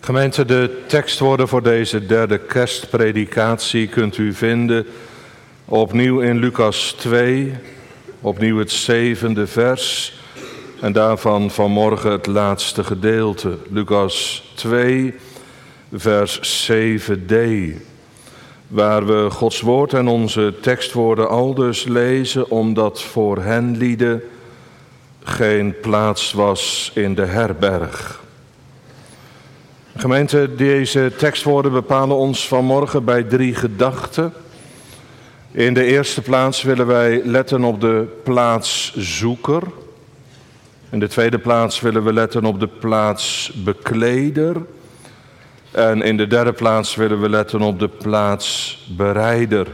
Gemeente, de tekstwoorden voor deze derde kerstpredikatie kunt u vinden opnieuw in Lucas 2, opnieuw het 7e vers en daarvan vanmorgen het laatste gedeelte. Lucas 2, vers 7d, waar we Gods woord en onze tekstwoorden aldus lezen, omdat voor hen lieden geen plaats was in de herberg. Gemeente, deze tekstwoorden bepalen ons vanmorgen bij 3 gedachten. In de eerste plaats willen wij letten op de plaatszoeker. In de tweede plaats willen we letten op de plaatsbekleder. En in de derde plaats willen we letten op de plaatsbereider.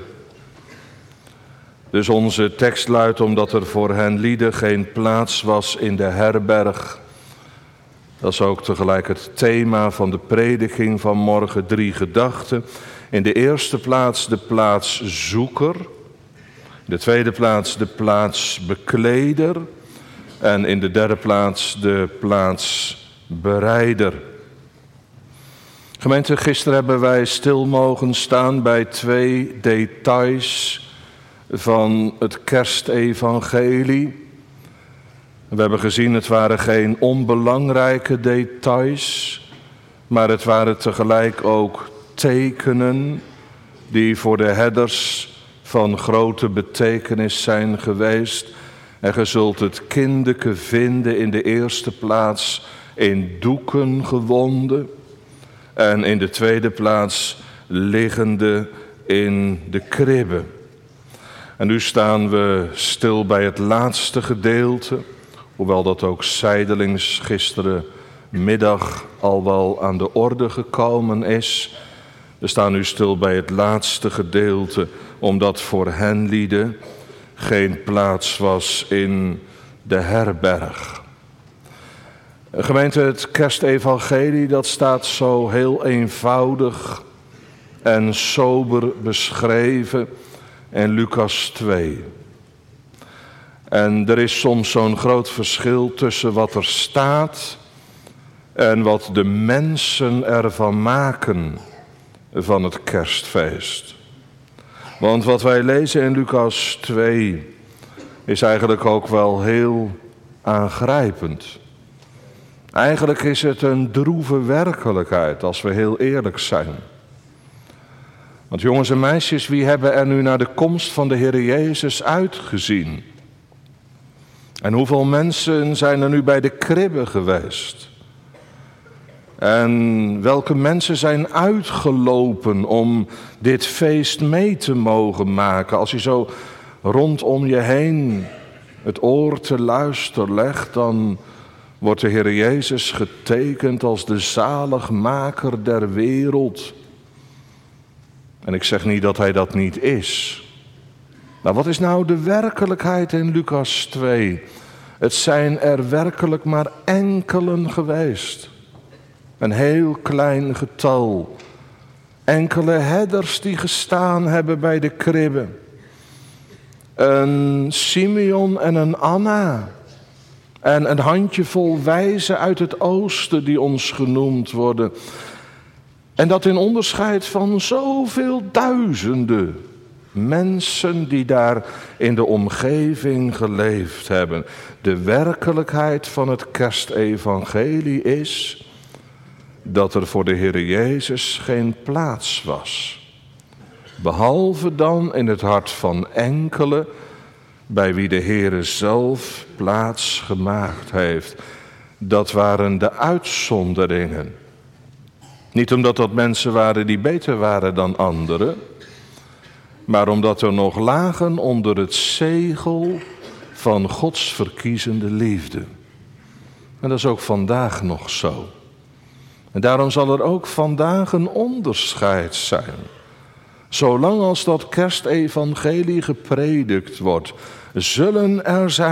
Dus onze tekst luidt, omdat er voor hen lieden geen plaats was in de herberg. Dat is ook tegelijk het thema van de prediking van morgen, 3 gedachten. In de eerste plaats de plaatszoeker. In de tweede plaats de plaatsbekleder. En in de derde plaats de plaatsbereider. Gemeente, gisteren hebben wij stil mogen staan bij 2 details van het kerstevangelie. We hebben gezien, het waren geen onbelangrijke details, maar het waren tegelijk ook tekenen die voor de herders van grote betekenis zijn geweest. En ge zult het kindeke vinden in de eerste plaats in doeken gewonden en in de tweede plaats liggende in de kribben. En nu staan we stil bij het laatste gedeelte, hoewel dat ook zijdelings gisterenmiddag al wel aan de orde gekomen is. We staan nu stil bij het laatste gedeelte, omdat voor hen lieden geen plaats was in de herberg. Gemeente, het kerstevangelie, dat staat zo heel eenvoudig en sober beschreven in Lucas 2. En er is soms zo'n groot verschil tussen wat er staat en wat de mensen ervan maken van het kerstfeest. Want wat wij lezen in Lucas 2 is eigenlijk ook wel heel aangrijpend. Eigenlijk is het een droeve werkelijkheid, als we heel eerlijk zijn. Want jongens en meisjes, wie hebben er nu naar de komst van de Heer Jezus uitgezien? En hoeveel mensen zijn er nu bij de kribbe geweest? En welke mensen zijn uitgelopen om dit feest mee te mogen maken? Als je zo rondom je heen het oor te luisteren legt, dan wordt de Heer Jezus getekend als de zaligmaker der wereld. En ik zeg niet dat hij dat niet is. Maar wat is nou de werkelijkheid in Lucas 2? Het zijn er werkelijk maar enkelen geweest. Een heel klein getal. Enkele herders die gestaan hebben bij de kribbe. Een Simeon en een Anna. En een handjevol wijzen uit het oosten die ons genoemd worden. En dat in onderscheid van zoveel duizenden mensen die daar in de omgeving geleefd hebben. De werkelijkheid van het kerstevangelie is dat er voor de Heer Jezus geen plaats was. Behalve dan in het hart van enkele bij wie de Heer zelf plaats gemaakt heeft. Dat waren de uitzonderingen. Niet omdat dat mensen waren die beter waren dan anderen, maar omdat er nog lagen onder het zegel van Gods verkiezende liefde. En dat is ook vandaag nog zo. En daarom zal er ook vandaag een onderscheid zijn. Zolang als dat kerstevangelie gepredikt wordt, zullen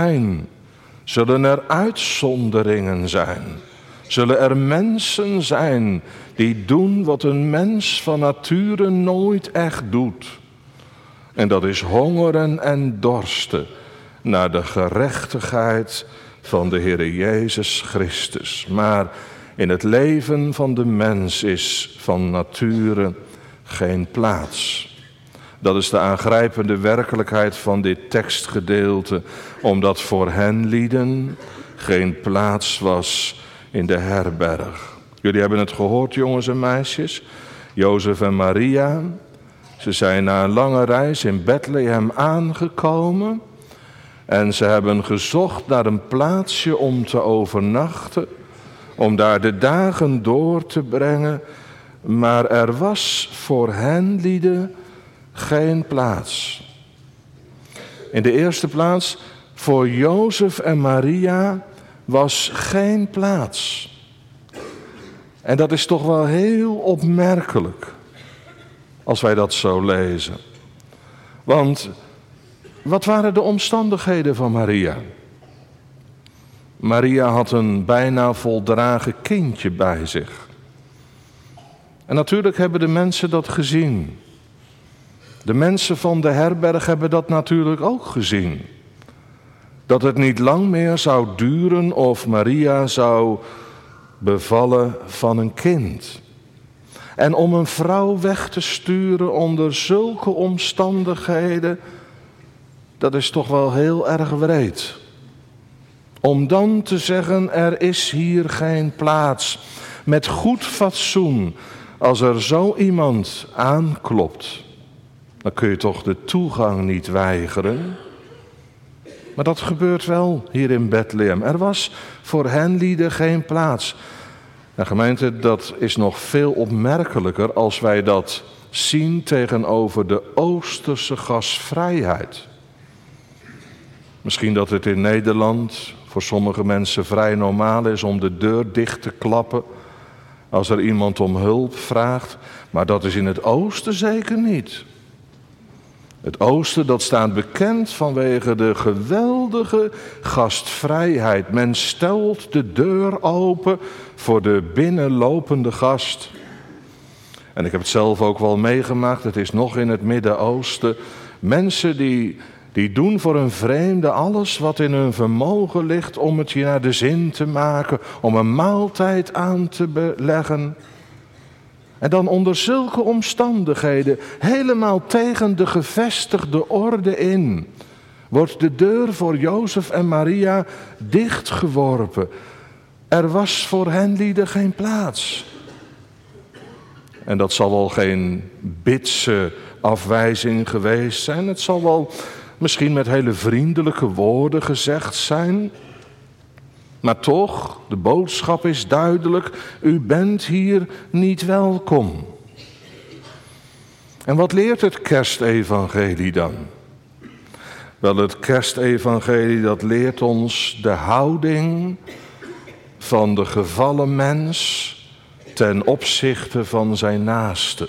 er uitzonderingen zijn. Zullen er mensen zijn die doen wat een mens van nature nooit echt doet. En dat is hongeren en dorsten naar de gerechtigheid van de Heer Jezus Christus. Maar In het leven van de mens is van nature geen plaats. Dat is de aangrijpende werkelijkheid van dit tekstgedeelte, omdat voor hen lieden geen plaats was in de herberg. Jullie hebben het gehoord, jongens en meisjes. Jozef en Maria, ze zijn na een lange reis in Bethlehem aangekomen en ze hebben gezocht naar een plaatsje om te overnachten, om daar de dagen door te brengen, maar er was voor hen lieden geen plaats. In de eerste plaats, voor Jozef en Maria was geen plaats. En dat is toch wel heel opmerkelijk, als wij dat zo lezen. Want, wat waren de omstandigheden van Maria? Maria had een bijna voldragen kindje bij zich. En natuurlijk hebben de mensen dat gezien. De mensen van de herberg hebben dat natuurlijk ook gezien. Dat het niet lang meer zou duren of Maria zou bevallen van een kind. En om een vrouw weg te sturen onder zulke omstandigheden, dat is toch wel heel erg wreed. Om dan te zeggen, er is hier geen plaats. Met goed fatsoen, als er zo iemand aanklopt, dan kun je toch de toegang niet weigeren. Maar dat gebeurt wel hier in Bethlehem. Er was voor hen lieden geen plaats. Nou, gemeente, dat is nog veel opmerkelijker als wij dat zien tegenover de Oosterse gastvrijheid. Misschien dat het in Nederland voor sommige mensen vrij normaal is om de deur dicht te klappen als er iemand om hulp vraagt, maar dat is in het Oosten zeker niet. Het Oosten, dat staat bekend vanwege de geweldige gastvrijheid. Men stelt de deur open voor de binnenlopende gast. En ik heb het zelf ook wel meegemaakt, het is nog in het Midden-Oosten. Mensen die doen voor een vreemde alles wat in hun vermogen ligt om het je naar de zin te maken, om een maaltijd aan te beleggen. En dan onder zulke omstandigheden, helemaal tegen de gevestigde orde in, wordt de deur voor Jozef en Maria dichtgeworpen. Er was voor hen lieden geen plaats. En dat zal wel geen bitse afwijzing geweest zijn. Het zal wel misschien met hele vriendelijke woorden gezegd zijn. Maar toch, de boodschap is duidelijk, u bent hier niet welkom. En wat leert het kerstevangelie dan? Wel, het kerstevangelie dat leert ons de houding van de gevallen mens ten opzichte van zijn naaste.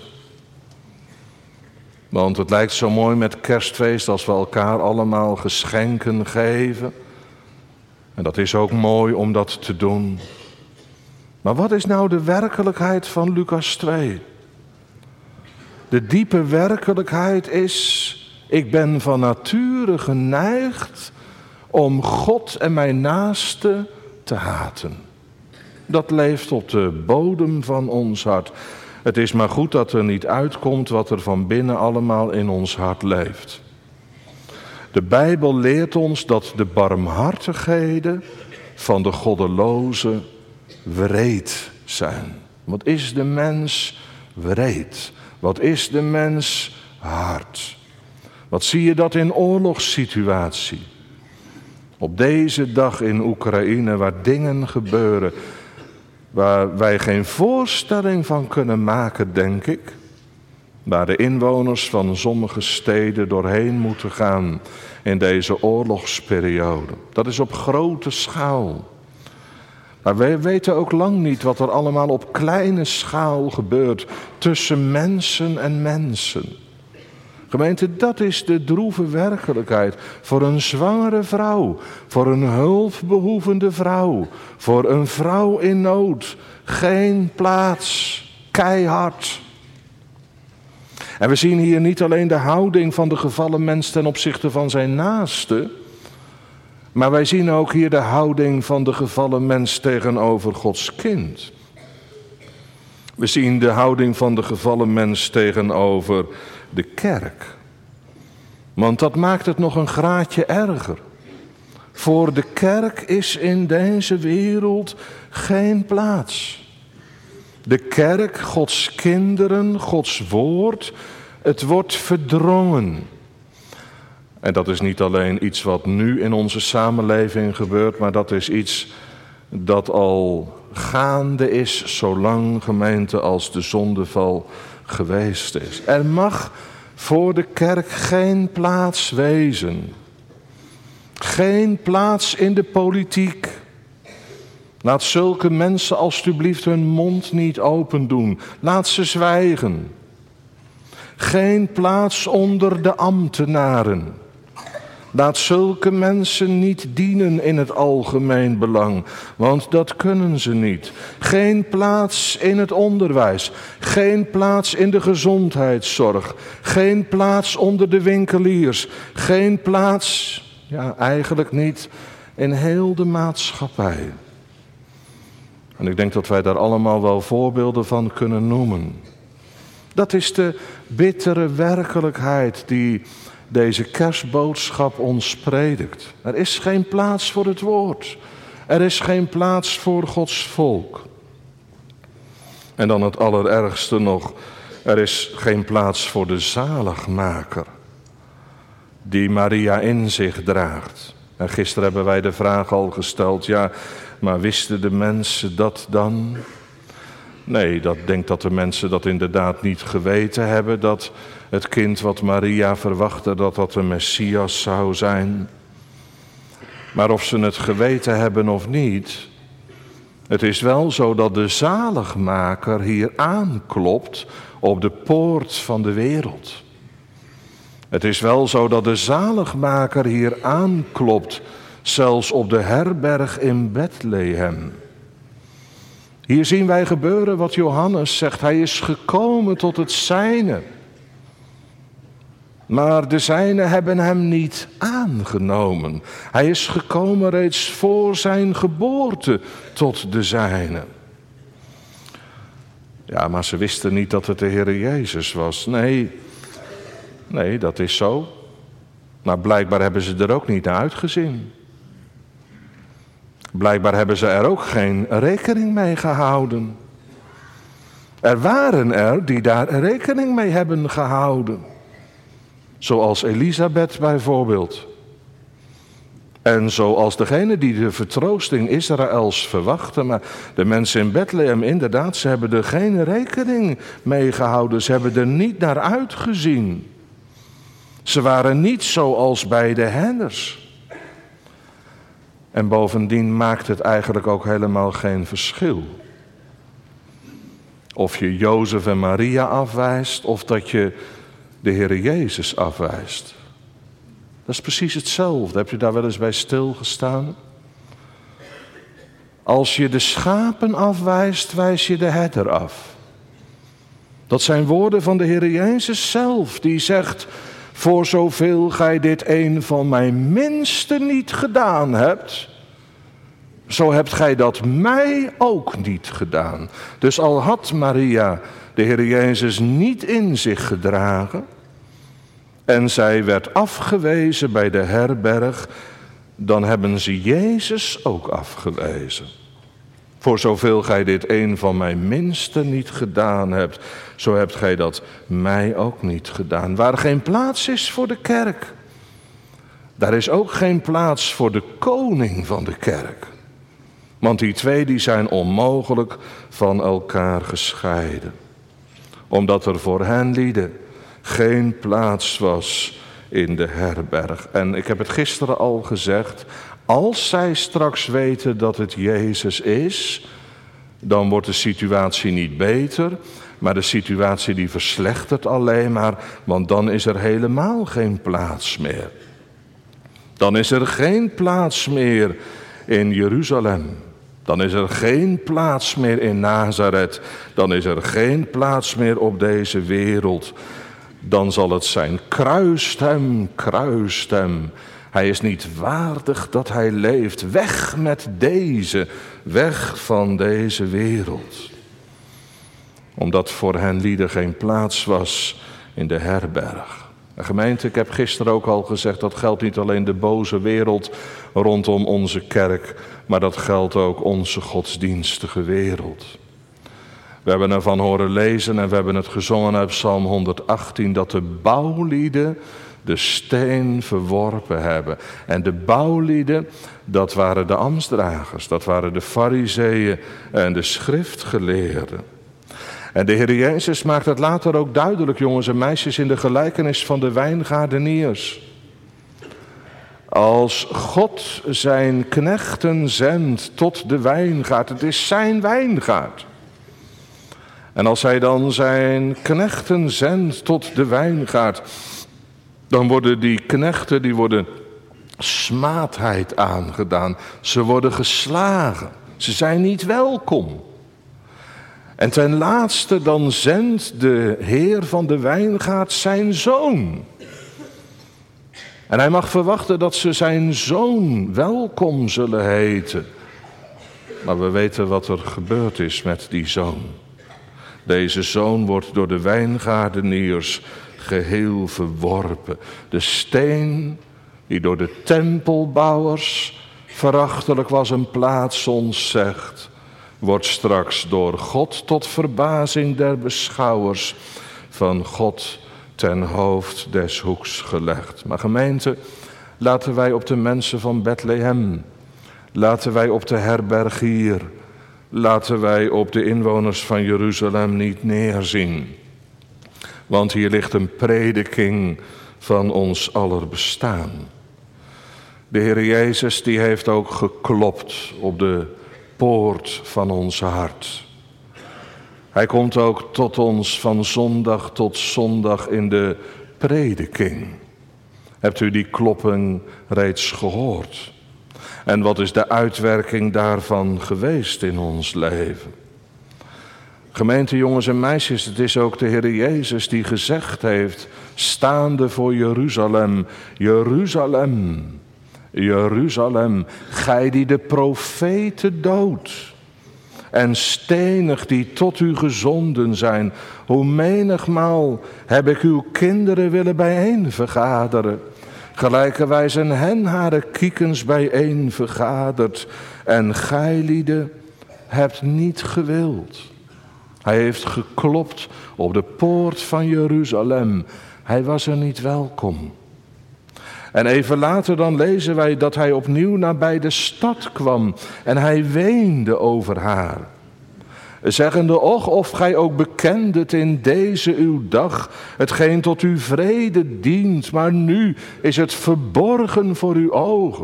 Want het lijkt zo mooi met kerstfeest als we elkaar allemaal geschenken geven. En dat is ook mooi om dat te doen. Maar wat is nou de werkelijkheid van Lucas 2? De diepe werkelijkheid is, ik ben van nature geneigd om God en mijn naaste te haten. Dat leeft op de bodem van ons hart. Het is maar goed dat er niet uitkomt wat er van binnen allemaal in ons hart leeft. De Bijbel leert ons dat de barmhartigheden van de goddelozen wreed zijn. Wat is de mens wreed? Wat is de mens hard? Wat zie je dat in oorlogssituatie? Op deze dag in Oekraïne waar dingen gebeuren waar wij geen voorstelling van kunnen maken, denk ik. Waar de inwoners van sommige steden doorheen moeten gaan in deze oorlogsperiode. Dat is op grote schaal. Maar wij weten ook lang niet wat er allemaal op kleine schaal gebeurt tussen mensen en mensen. Gemeente, dat is de droeve werkelijkheid voor een zwangere vrouw, voor een hulpbehoevende vrouw, voor een vrouw in nood. Geen plaats, keihard. En we zien hier niet alleen de houding van de gevallen mens ten opzichte van zijn naaste, maar wij zien ook hier de houding van de gevallen mens tegenover Gods kind. We zien de houding van de gevallen mens tegenover de kerk. Want dat maakt het nog een graadje erger. Voor de kerk is in deze wereld geen plaats. De kerk, Gods kinderen, Gods woord, het wordt verdrongen. En dat is niet alleen iets wat nu in onze samenleving gebeurt, maar dat is iets dat al gaande is zolang gemeente als de zondeval geweest is. Er mag voor de kerk geen plaats wezen. Geen plaats in de politiek. Laat zulke mensen alstublieft hun mond niet open doen. Laat ze zwijgen. Geen plaats onder de ambtenaren. Laat zulke mensen niet dienen in het algemeen belang, want dat kunnen ze niet. Geen plaats in het onderwijs, geen plaats in de gezondheidszorg, geen plaats onder de winkeliers, geen plaats, eigenlijk niet, in heel de maatschappij. En ik denk dat wij daar allemaal wel voorbeelden van kunnen noemen. Dat is de bittere werkelijkheid die deze kerstboodschap ons predikt. Er is geen plaats voor het woord. Er is geen plaats voor Gods volk. En dan het allerergste nog, er is geen plaats voor de zaligmaker die Maria in zich draagt. En gisteren hebben wij de vraag al gesteld, maar wisten de mensen dat dan? Nee, ik denk dat de mensen dat inderdaad niet geweten hebben, dat het kind wat Maria verwachtte, dat de Messias zou zijn. Maar of ze het geweten hebben of niet, het is wel zo dat de zaligmaker hier aanklopt op de poort van de wereld. Het is wel zo dat de zaligmaker hier aanklopt, zelfs op de herberg in Bethlehem. Hier zien wij gebeuren wat Johannes zegt. Hij is gekomen tot het zijne. Maar de zijnen hebben hem niet aangenomen. Hij is gekomen reeds voor zijn geboorte tot de zijnen. Ja, maar ze wisten niet dat het de Heer Jezus was. Nee, dat is zo. Maar blijkbaar hebben ze er ook niet naar uitgezien. Blijkbaar hebben ze er ook geen rekening mee gehouden. Er waren er die daar rekening mee hebben gehouden. Zoals Elisabeth bijvoorbeeld. En zoals degene die de vertroosting Israëls verwachten. Maar de mensen in Bethlehem inderdaad, ze hebben er geen rekening mee gehouden. Ze hebben er niet naar uitgezien. Ze waren niet zoals bij de herders. En bovendien maakt het eigenlijk ook helemaal geen verschil. Of je Jozef en Maria afwijst of dat je de Heer Jezus afwijst. Dat is precies hetzelfde. Heb je daar wel eens bij stilgestaan? Als je de schapen afwijst, wijs je de herder af. Dat zijn woorden van de Heer Jezus zelf, die zegt: voor zoveel gij dit een van mijn minsten niet gedaan hebt, zo hebt gij dat mij ook niet gedaan. Dus al had Maria de Heer Jezus niet in zich gedragen en zij werd afgewezen bij de herberg, dan hebben ze Jezus ook afgewezen. Voor zoveel gij dit een van mijn minsten niet gedaan hebt, zo hebt gij dat mij ook niet gedaan. Waar geen plaats is voor de kerk, daar is ook geen plaats voor de koning van de kerk. Want die twee die zijn onmogelijk van elkaar gescheiden. Omdat er voor hen lieden geen plaats was in de herberg. En ik heb het gisteren al gezegd, als zij straks weten dat het Jezus is, dan wordt de situatie niet beter, maar de situatie die verslechtert alleen maar, want dan is er helemaal geen plaats meer. Dan is er geen plaats meer in Jeruzalem. Dan is er geen plaats meer in Nazareth. Dan is er geen plaats meer op deze wereld. Dan zal het zijn: kruist hem, kruist hem. Hij is niet waardig dat hij leeft. Weg met deze, weg van deze wereld. omdat voor hen lieden geen plaats was in de herberg. En gemeente, ik heb gisteren ook al gezegd, dat geldt niet alleen de boze wereld rondom onze kerk, maar dat geldt ook onze godsdienstige wereld. We hebben ervan horen lezen en we hebben het gezongen uit Psalm 118, dat de bouwlieden de steen verworpen hebben. En de bouwlieden, dat waren de ambtsdragers, dat waren de farizeeën en de schriftgeleerden. En de Heer Jezus maakt het later ook duidelijk, jongens en meisjes, in de gelijkenis van de wijngaardeniers. Als God zijn knechten zendt tot de wijngaard, het is zijn wijngaard. En als hij dan zijn knechten zendt tot de wijngaard, dan worden die knechten, die worden smaadheid aangedaan. Ze worden geslagen. Ze zijn niet welkom. En ten laatste dan zendt de Heer van de wijngaard zijn zoon. En hij mag verwachten dat ze zijn zoon welkom zullen heten. Maar we weten wat er gebeurd is met die zoon. Deze zoon wordt door de wijngaardeniers geheel verworpen. De steen die door de tempelbouwers verachtelijk was een plaats ontzegd, wordt straks door God tot verbazing der beschouwers van God ten hoofd des hoeks gelegd. Maar gemeente, laten wij op de mensen van Bethlehem, laten wij op de herbergier, laten wij op de inwoners van Jeruzalem niet neerzien. Want hier ligt een prediking van ons aller bestaan. De Heer Jezus die heeft ook geklopt op de poort van ons hart. Hij komt ook tot ons van zondag tot zondag in de prediking. Hebt u die klopping reeds gehoord? En wat is de uitwerking daarvan geweest in ons leven? Gemeente, jongens en meisjes, het is ook de Heer Jezus die gezegd heeft, staande voor Jeruzalem, Jeruzalem, Jeruzalem, gij die de profeten doodt en stenigt die tot u gezonden zijn, hoe menigmaal heb ik uw kinderen willen bijeen vergaderen, gelijkerwijs een hen hare kiekens bijeen vergaderd, en gij lieden hebt niet gewild. Hij heeft geklopt op de poort van Jeruzalem. Hij was er niet welkom. En even later dan lezen wij dat hij opnieuw nabij de stad kwam. En hij weende over haar. Zeggende, och, of gij ook bekendet in deze uw dag hetgeen tot uw vrede dient. Maar nu is het verborgen voor uw ogen.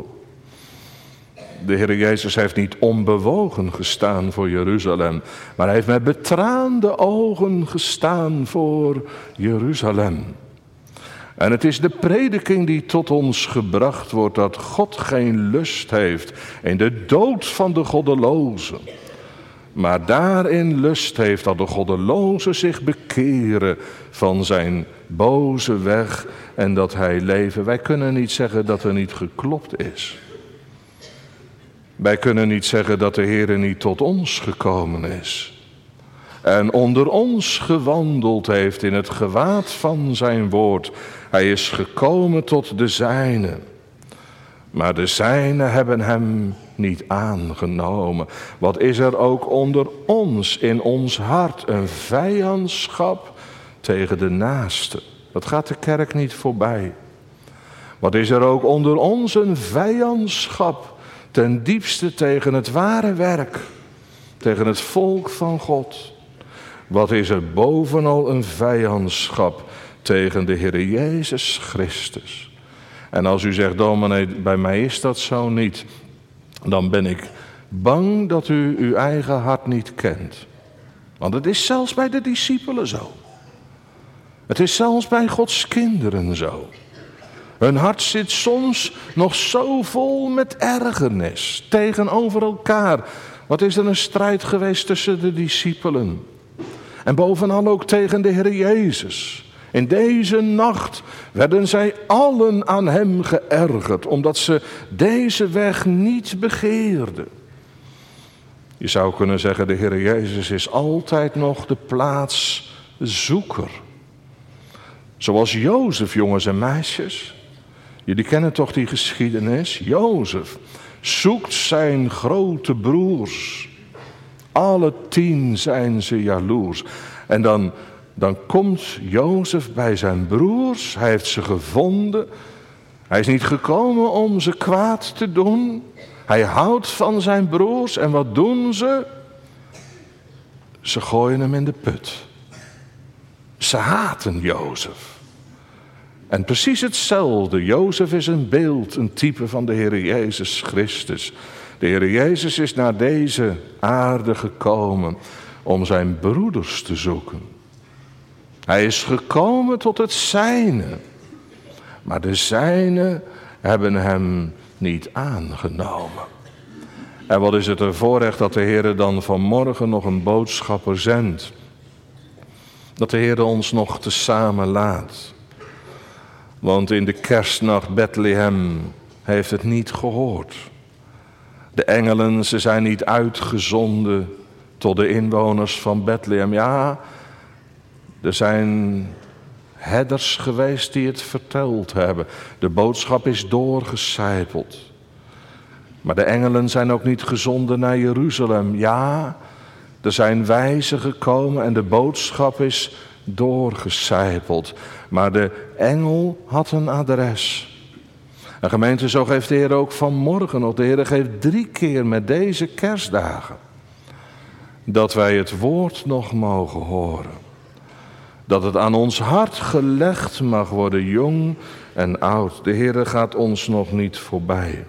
De Heer Jezus heeft niet onbewogen gestaan voor Jeruzalem, maar hij heeft met betraande ogen gestaan voor Jeruzalem. En het is de prediking die tot ons gebracht wordt dat God geen lust heeft in de dood van de goddelozen, maar daarin lust heeft dat de goddelozen zich bekeren van zijn boze weg en dat hij leven. Wij kunnen niet zeggen dat er niet geklopt is. Wij kunnen niet zeggen dat de Heer niet tot ons gekomen is. En onder ons gewandeld heeft in het gewaad van zijn woord. Hij is gekomen tot de zijnen. Maar de zijnen hebben hem niet aangenomen. Wat is er ook onder ons, in ons hart, een vijandschap tegen de naaste. Dat gaat de kerk niet voorbij. Wat is er ook onder ons, een vijandschap ten diepste tegen het ware werk, tegen het volk van God. Wat is er bovenal een vijandschap tegen de Heer Jezus Christus. En als u zegt, dominee, bij mij is dat zo niet, dan ben ik bang dat u uw eigen hart niet kent. Want het is zelfs bij de discipelen zo. Het is zelfs bij Gods kinderen zo. Hun hart zit soms nog zo vol met ergernis tegenover elkaar. Wat is er een strijd geweest tussen de discipelen. En bovenal ook tegen de Heer Jezus. In deze nacht werden zij allen aan hem geërgerd, omdat ze deze weg niet begeerden. Je zou kunnen zeggen, de Heer Jezus is altijd nog de plaatszoeker. Zoals Jozef, jongens en meisjes. Jullie kennen toch die geschiedenis? Jozef zoekt zijn grote broers. Alle 10 zijn ze jaloers. En dan komt Jozef bij zijn broers. Hij heeft ze gevonden. Hij is niet gekomen om ze kwaad te doen. Hij houdt van zijn broers. En wat doen ze? Ze gooien hem in de put. Ze haten Jozef. En precies hetzelfde. Jozef is een beeld, een type van de Heer Jezus Christus. De Heer Jezus is naar deze aarde gekomen om zijn broeders te zoeken. Hij is gekomen tot het zijne. Maar de zijnen hebben hem niet aangenomen. En wat is het een voorrecht dat de Heer dan vanmorgen nog een boodschapper zendt. Dat de Heer ons nog tezamen laat. Want in de kerstnacht Bethlehem heeft het niet gehoord. De engelen, ze zijn niet uitgezonden tot de inwoners van Bethlehem. Ja, er zijn herders geweest die het verteld hebben. De boodschap is doorgecijpeld. Maar de engelen zijn ook niet gezonden naar Jeruzalem. Ja, er zijn wijzen gekomen en de boodschap is doorgecijpeld. Maar de engel had een adres. En gemeente, zo geeft de Heer ook vanmorgen nog. De Heer geeft 3 keer met deze kerstdagen dat wij het woord nog mogen horen. Dat het aan ons hart gelegd mag worden, jong en oud. De Heer gaat ons nog niet voorbij.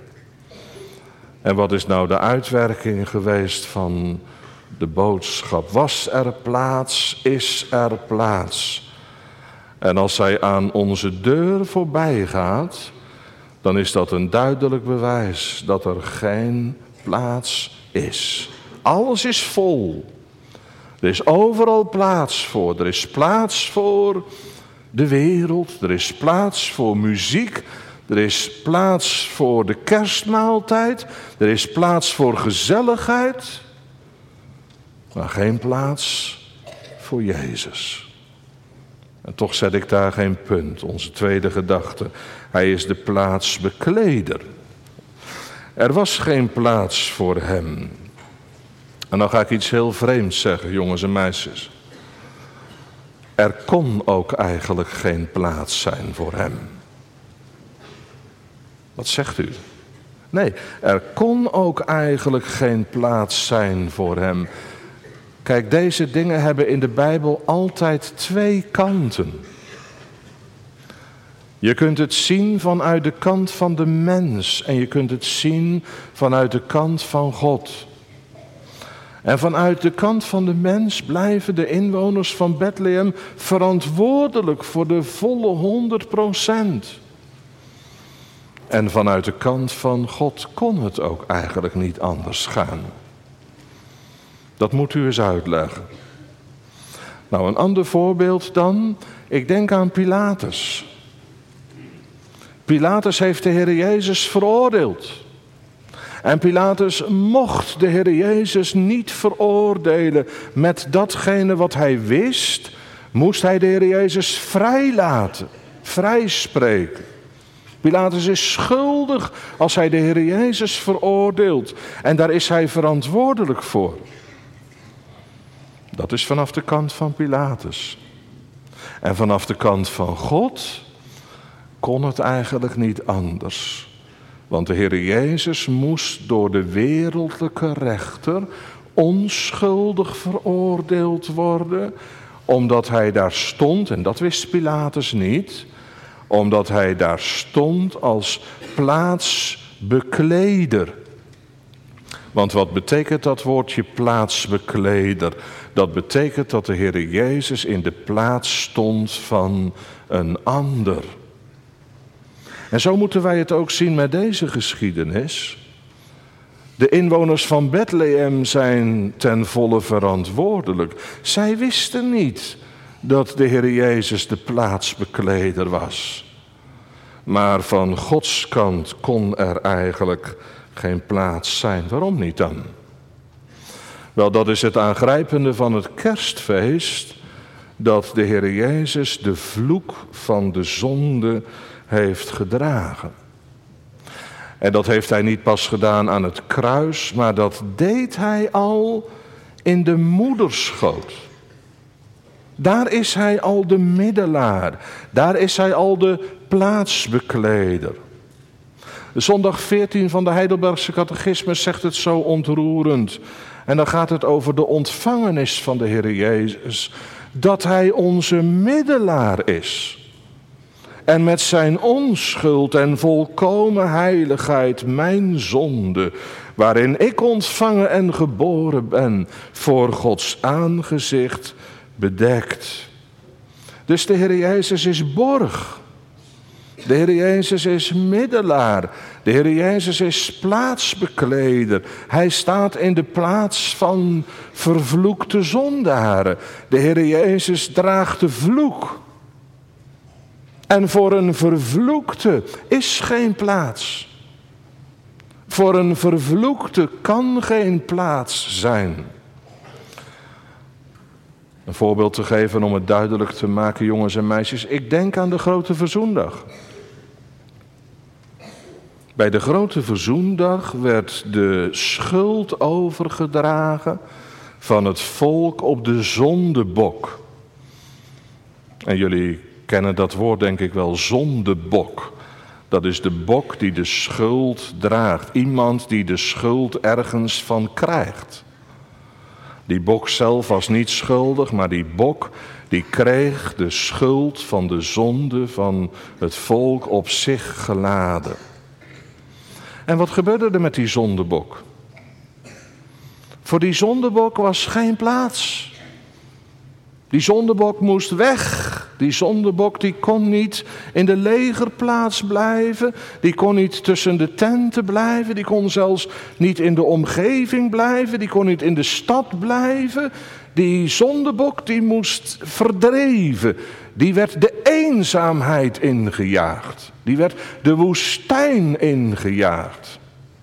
En wat is nou de uitwerking geweest van de boodschap? Was er plaats, is er plaats. En als zij aan onze deur voorbij gaat, dan is dat een duidelijk bewijs dat er geen plaats is. Alles is vol. Er is overal plaats voor. Er is plaats voor de wereld. Er is plaats voor muziek. Er is plaats voor de kerstmaaltijd. Er is plaats voor gezelligheid. Maar geen plaats voor Jezus. En toch zet ik daar geen punt. Onze tweede gedachte. Hij is de plaatsbekleder. Er was geen plaats voor hem. En dan ga ik iets heel vreemds zeggen, jongens en meisjes. Er kon ook eigenlijk geen plaats zijn voor hem. Wat zegt u? Nee, er kon ook eigenlijk geen plaats zijn voor hem. Kijk, deze dingen hebben in de Bijbel altijd 2 kanten. Je kunt het zien vanuit de kant van de mens en je kunt het zien vanuit de kant van God. En vanuit de kant van de mens blijven de inwoners van Bethlehem verantwoordelijk voor de volle 100%. En vanuit de kant van God kon het ook eigenlijk niet anders gaan. Dat moet u eens uitleggen. Nou, een ander voorbeeld dan. Ik denk aan Pilatus. Pilatus heeft de Heer Jezus veroordeeld. En Pilatus mocht de Heer Jezus niet veroordelen met datgene wat hij wist. Moest hij de Heer Jezus vrijlaten, vrijspreken. Pilatus is schuldig als hij de Heer Jezus veroordeelt. En daar is hij verantwoordelijk voor. Dat is vanaf de kant van Pilatus. En vanaf de kant van God kon het eigenlijk niet anders. Want de Heer Jezus moest door de wereldlijke rechter onschuldig veroordeeld worden, omdat hij daar stond, en dat wist Pilatus niet, omdat hij daar stond als plaatsbekleder. Want wat betekent dat woordje plaatsbekleder? Dat betekent dat de Heer Jezus in de plaats stond van een ander. En zo moeten wij het ook zien met deze geschiedenis. De inwoners van Bethlehem zijn ten volle verantwoordelijk. Zij wisten niet dat de Heer Jezus de plaatsbekleder was. Maar van Gods kant kon er eigenlijk geen plaats zijn. Waarom niet dan? Wel, dat is het aangrijpende van het kerstfeest, dat de Heer Jezus de vloek van de zonde heeft gedragen. En dat heeft hij niet pas gedaan aan het kruis, maar dat deed hij al in de moederschoot. Daar is hij al de middelaar, daar is hij al de plaatsbekleder. Zondag 14 van de Heidelbergse Catechismus zegt het zo ontroerend. En dan gaat het over de ontvangenis van de Heer Jezus. Dat hij onze middelaar is. En met zijn onschuld en volkomen heiligheid mijn zonde, waarin ik ontvangen en geboren ben, voor Gods aangezicht bedekt. Dus de Heer Jezus is borg. De Heer Jezus is middelaar. De Heer Jezus is plaatsbekleder. Hij staat in de plaats van vervloekte zondaren. De Heer Jezus draagt de vloek. En voor een vervloekte is geen plaats. Voor een vervloekte kan geen plaats zijn. Een voorbeeld te geven om het duidelijk te maken, jongens en meisjes. Ik denk aan de Grote Verzoendag. Bij de Grote Verzoendag werd de schuld overgedragen van het volk op de zondebok. En jullie kennen dat woord denk ik wel, zondebok. Dat is de bok die de schuld draagt. Iemand die de schuld ergens van krijgt. Die bok zelf was niet schuldig, maar die bok die kreeg de schuld van de zonde van het volk op zich geladen. En wat gebeurde er met die zondebok? Voor die zondebok was geen plaats. Die zondebok moest weg. Die zondebok die kon niet in de legerplaats blijven. Die kon niet tussen de tenten blijven. Die kon zelfs niet in de omgeving blijven. Die kon niet in de stad blijven. Die zondebok die moest verdreven. Die werd de eenzaamheid ingejaagd. Die werd de woestijn ingejaagd.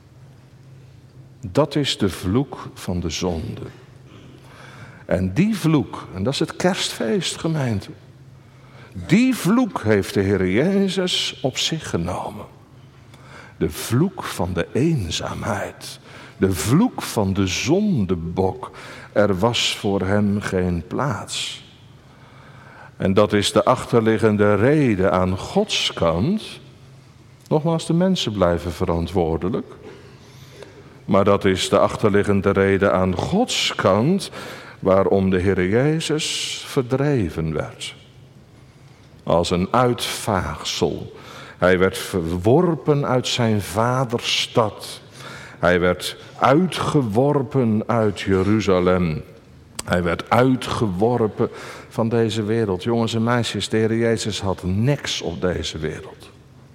Dat is de vloek van de zonde. En die vloek, en dat is het kerstfeest, gemeente. Die vloek heeft de Heer Jezus op zich genomen. De vloek van de eenzaamheid. De vloek van de zondebok. Er was voor hem geen plaats. En dat is de achterliggende reden aan Gods kant. Nogmaals, de mensen blijven verantwoordelijk. Maar dat is de achterliggende reden aan Gods kant waarom de Heer Jezus verdreven werd. Als een uitvaagsel. Hij werd verworpen uit zijn vaders stad. Hij werd uitgeworpen uit Jeruzalem. Hij werd uitgeworpen van deze wereld. Jongens en meisjes, de Heer Jezus had niks op deze wereld.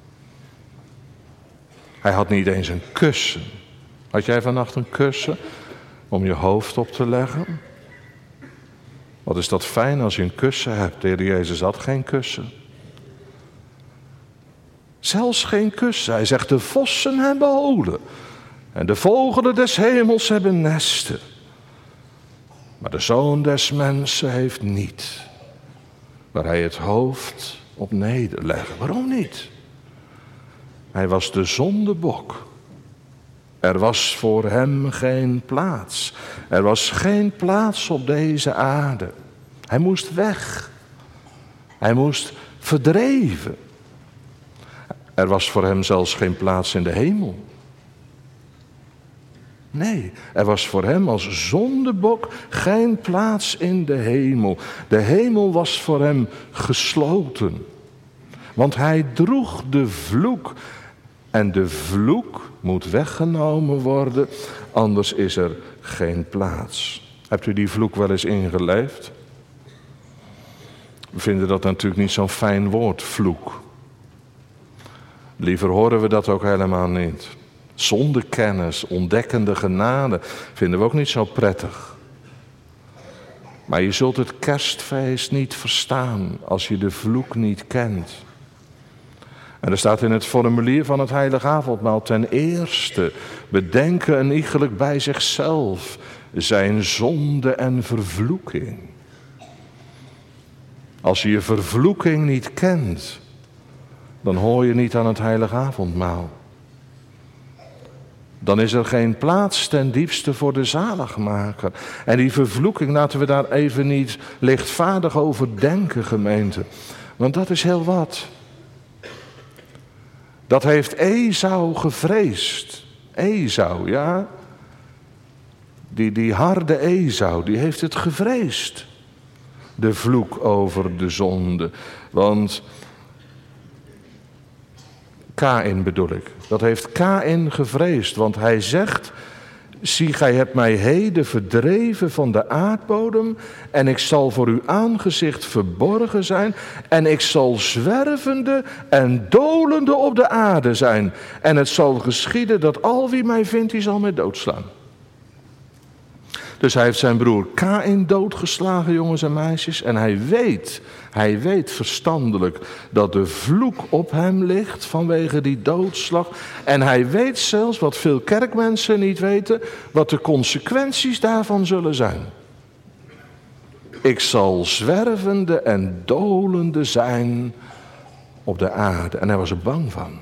Hij had niet eens een kussen. Had jij vannacht een kussen om je hoofd op te leggen? Wat is dat fijn als je een kussen hebt. De Heer Jezus had geen kussen. Zelfs geen kussen. Hij zegt, de vossen hebben holen. En de vogelen des hemels hebben nesten. Maar de Zoon des Mensen heeft niet. Waar hij het hoofd op nederlegt. Waarom niet? Hij was de zondebok. Er was voor hem geen plaats. Er was geen plaats op deze aarde. Hij moest weg. Hij moest verdreven. Er was voor hem zelfs geen plaats in de hemel. Nee, er was voor hem als zondebok geen plaats in de hemel. De hemel was voor hem gesloten. Want hij droeg de vloek. En de vloek moet weggenomen worden, anders is er geen plaats. Hebt u die vloek wel eens ingeleefd? We vinden dat natuurlijk niet zo'n fijn woord, vloek. Liever horen we dat ook helemaal niet. Zondekennis, ontdekkende genade, vinden we ook niet zo prettig. Maar je zult het kerstfeest niet verstaan als je de vloek niet kent. En er staat in het formulier van het heilige avondmaal ten eerste bedenken en iegelijk bij zichzelf zijn zonde en vervloeking. Als je je vervloeking niet kent, dan hoor je niet aan het heilige avondmaal. Dan is er geen plaats ten diepste voor de zaligmaker. En die vervloeking, laten we daar even niet lichtvaardig over denken, gemeente. Want dat is heel wat. Dat heeft Esau gevreesd. Esau, ja. Die harde Esau, die heeft het gevreesd. De vloek over de zonde. Want Kaïn bedoel ik. Dat heeft Kaïn gevreesd. Want hij zegt: zie, gij hebt mij heden verdreven van de aardbodem. En ik zal voor uw aangezicht verborgen zijn. En ik zal zwervende en dolende op de aarde zijn. En het zal geschieden dat al wie mij vindt, die zal mij doodslaan. Dus hij heeft zijn broer Kaïn doodgeslagen, jongens en meisjes. En hij weet verstandelijk dat de vloek op hem ligt vanwege die doodslag. En hij weet zelfs, wat veel kerkmensen niet weten, wat de consequenties daarvan zullen zijn. Ik zal zwervende en dolende zijn op de aarde. En hij was er bang van.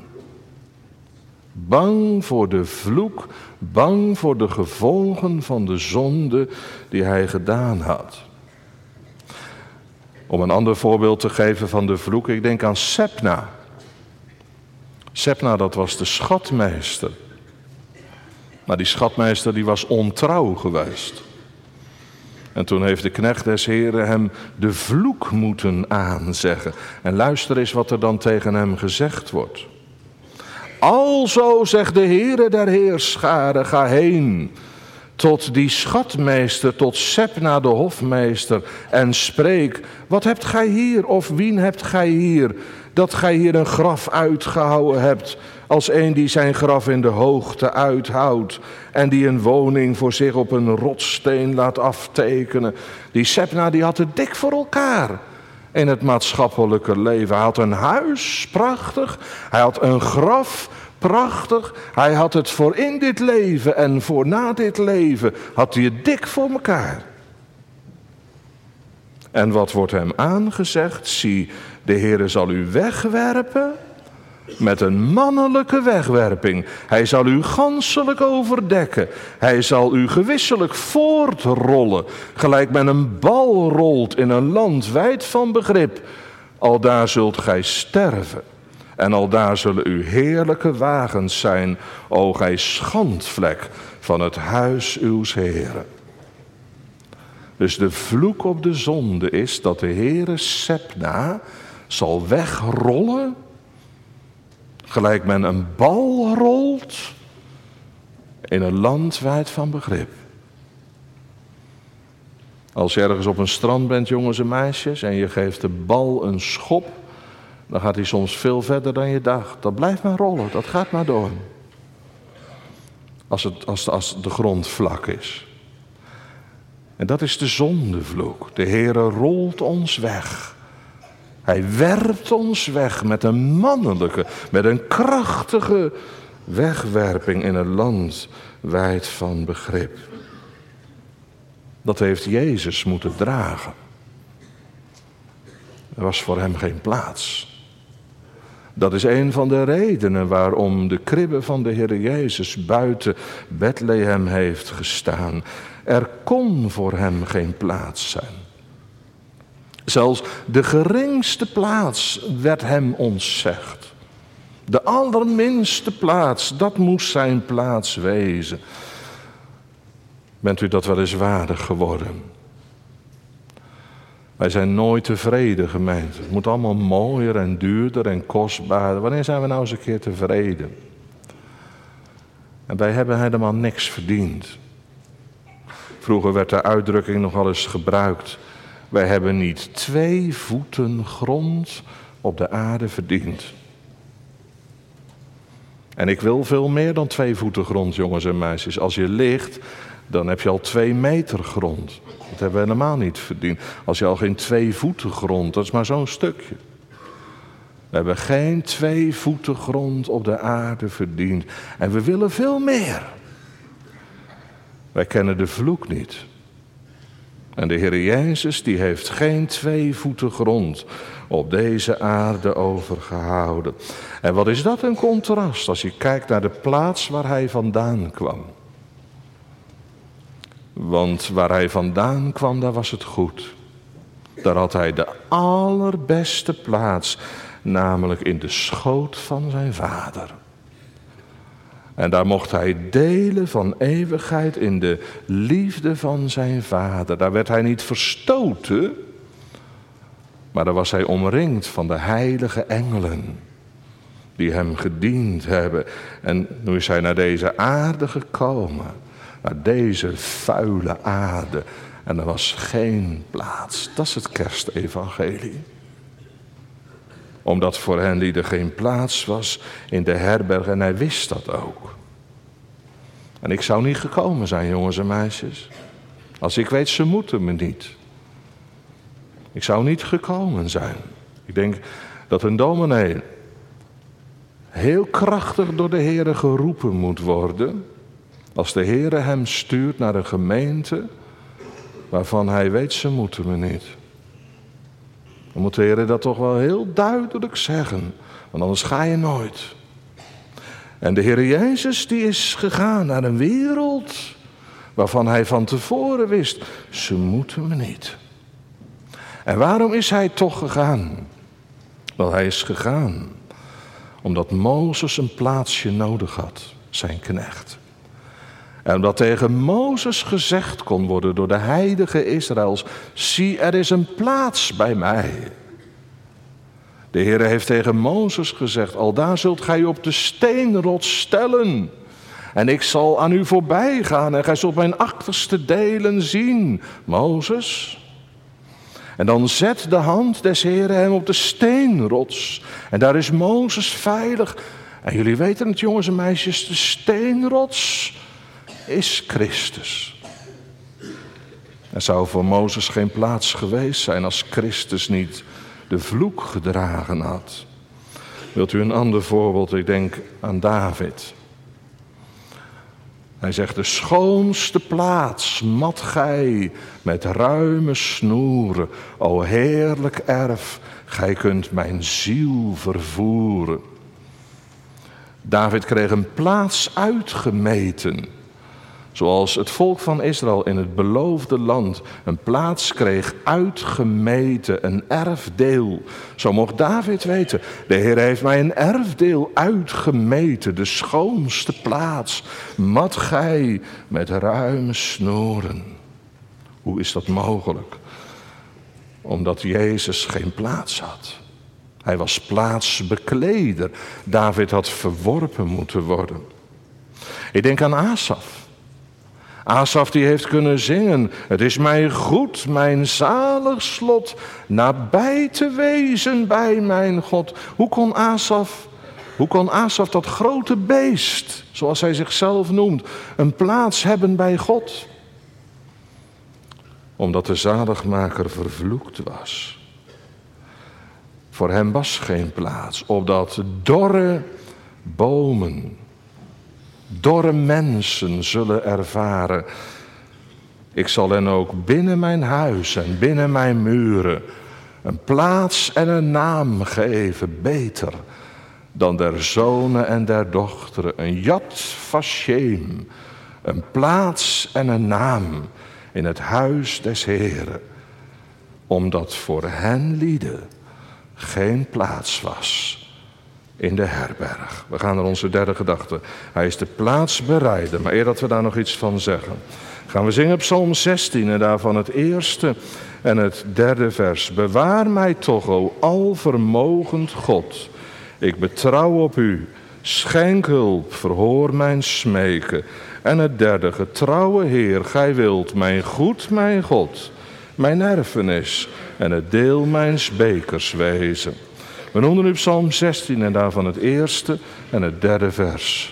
Bang voor de vloek, bang voor de gevolgen van de zonde die hij gedaan had. Om een ander voorbeeld te geven van de vloek, ik denk aan Sebna. Sebna, dat was de schatmeester. Maar die schatmeester die was ontrouw geweest. En toen heeft de knecht des Heren hem de vloek moeten aanzeggen. En luister eens wat er dan tegen hem gezegd wordt. Alzo, zegt de Heere der Heerscharen, ga heen tot die schatmeester, tot Sebna de hofmeester, en spreek: wat hebt gij hier, of wien hebt gij hier, dat gij hier een graf uitgehouwen hebt, als een die zijn graf in de hoogte uithoudt, en die een woning voor zich op een rotssteen laat aftekenen. Die Sebna, die had het dik voor elkaar in het maatschappelijke leven. Hij had een huis, prachtig. Hij had een graf, prachtig. Hij had het voor in dit leven en voor na dit leven. Had hij het dik voor elkaar. En wat wordt hem aangezegd? Zie, de Heere zal u wegwerpen met een mannelijke wegwerping. Hij zal u ganselijk overdekken. Hij zal u gewisselijk voortrollen, gelijk men een bal rolt in een land wijd van begrip. Aldaar zult gij sterven. En aldaar zullen uw heerlijke wagens zijn, o gij schandvlek van het huis uws Heren. Dus de vloek op de zonde is dat de Heere Sebna zal wegrollen, gelijk men een bal rolt in een land wijd van begrip. Als je ergens op een strand bent, jongens en meisjes, en je geeft de bal een schop, dan gaat hij soms veel verder dan je dacht. Dat blijft maar rollen, dat gaat maar door. Als de grond vlak is. En dat is de zondevloek. De Heere rolt ons weg. Hij werpt ons weg met een mannelijke, met een krachtige wegwerping in een land wijd van begrip. Dat heeft Jezus moeten dragen. Er was voor hem geen plaats. Dat is een van de redenen waarom de kribbe van de Heer Jezus buiten Bethlehem heeft gestaan. Er kon voor hem geen plaats zijn. Zelfs de geringste plaats werd hem ontzegd. De allerminste plaats, dat moest zijn plaats wezen. Bent u dat wel eens waardig geworden? Wij zijn nooit tevreden, gemeente. Het moet allemaal mooier en duurder en kostbaarder. Wanneer zijn we nou eens een keer tevreden? En wij hebben helemaal niks verdiend. Vroeger werd de uitdrukking nog wel eens gebruikt: wij hebben niet 2 voeten grond op de aarde verdiend. En ik wil veel meer dan 2 voeten grond, jongens en meisjes. Als je ligt, dan heb je al 2 meter grond. Dat hebben we helemaal niet verdiend. Als je al geen 2 voeten grond, dat is maar zo'n stukje. We hebben geen 2 voeten grond op de aarde verdiend. En we willen veel meer. Wij kennen de vloek niet. En de Heer Jezus die heeft geen 2 voeten grond op deze aarde overgehouden. En wat is dat een contrast als je kijkt naar de plaats waar hij vandaan kwam. Want waar hij vandaan kwam, daar was het goed. Daar had hij de allerbeste plaats, namelijk in de schoot van zijn vader. En daar mocht hij delen van eeuwigheid in de liefde van zijn vader. Daar werd hij niet verstoten, maar daar was hij omringd van de heilige engelen die hem gediend hebben. En nu is hij naar deze aarde gekomen, naar deze vuile aarde. En er was geen plaats. Dat is het kerstevangelie. Omdat voor hen die er geen plaats was in de herberg. En hij wist dat ook. En ik zou niet gekomen zijn, jongens en meisjes. Als ik weet, ze moeten me niet. Ik zou niet gekomen zijn. Ik denk dat een dominee heel krachtig door de Heere geroepen moet worden. Als de Heere hem stuurt naar een gemeente waarvan hij weet, ze moeten me niet. Dan moet de Heer dat toch wel heel duidelijk zeggen. Want anders ga je nooit. En de Heer Jezus die is gegaan naar een wereld waarvan hij van tevoren wist, ze moeten me niet. En waarom is hij toch gegaan? Wel, hij is gegaan omdat Mozes een plaatsje nodig had, zijn knecht. En omdat tegen Mozes gezegd kon worden door de heilige Israëls, zie, er is een plaats bij mij. De Heer heeft tegen Mozes gezegd, aldaar zult gij op de steenrots stellen. En ik zal aan u voorbij gaan en gij zult mijn achterste delen zien, Mozes. En dan zet de hand des Heeren hem op de steenrots. En daar is Mozes veilig. En jullie weten het, jongens en meisjes, de steenrots is Christus. Er zou voor Mozes geen plaats geweest zijn als Christus niet de vloek gedragen had. Wilt u een ander voorbeeld? Ik denk aan David. Hij zegt, de schoonste plaats mat gij met ruime snoeren. O heerlijk erf, gij kunt mijn ziel vervoeren. David kreeg een plaats uitgemeten. Zoals het volk van Israël in het beloofde land een plaats kreeg uitgemeten, een erfdeel. Zo mocht David weten, de Heer heeft mij een erfdeel uitgemeten, de schoonste plaats. Mat gij met ruime snoeren. Hoe is dat mogelijk? Omdat Jezus geen plaats had. Hij was plaatsbekleder. David had verworpen moeten worden. Ik denk aan Asaf. Asaf die heeft kunnen zingen, het is mij goed, mijn zalig slot, nabij te wezen bij mijn God. Hoe kon Asaf dat grote beest, zoals hij zichzelf noemt, een plaats hebben bij God? Omdat de zaligmaker vervloekt was. Voor hem was geen plaats, opdat dorre bomen, dorre mensen zullen ervaren. Ik zal hen ook binnen mijn huis en binnen mijn muren een plaats en een naam geven, beter dan der zonen en der dochteren. Een Yad Vashem, een plaats en een naam in het huis des Heren. Omdat voor hen lieden geen plaats was in de herberg. We gaan naar onze derde gedachte. Hij is de plaatsbereider. Maar eer dat we daar nog iets van zeggen, gaan we zingen Psalm 16 en daarvan het eerste en het derde vers. Bewaar mij toch, o alvermogend God. Ik betrouw op u. Schenk hulp, verhoor mijn smeken. En het derde, getrouwe Heer, gij wilt mijn goed, mijn God, mijn erfenis en het deel mijns bekers wezen. We noemen nu Psalm 16 en daarvan het eerste en het derde vers.